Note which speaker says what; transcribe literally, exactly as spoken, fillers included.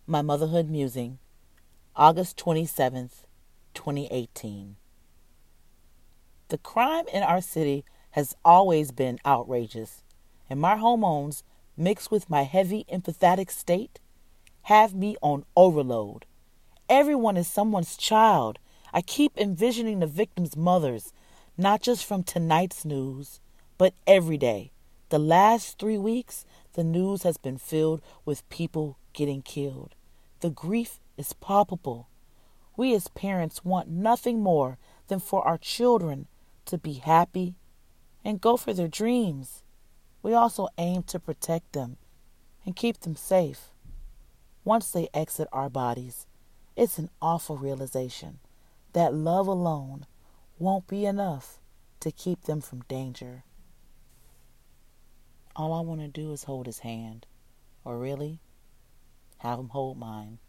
Speaker 1: My Motherhood Musing, August twenty-seventh, twenty eighteen. The crime in our city has always been outrageous, and my hormones, mixed with my heavy empathetic state, have me on overload. Everyone is someone's child. I keep envisioning the victims' mothers, not just from tonight's news, but every day. The last three weeks, the news has been filled with people getting killed. The grief is palpable. We as parents want nothing more than for our children to be happy and go for their dreams. We also aim to protect them and keep them safe. Once they exit our bodies, it's an awful realization that love alone won't be enough to keep them from danger. All I want to do is hold his hand, or really, have him hold mine.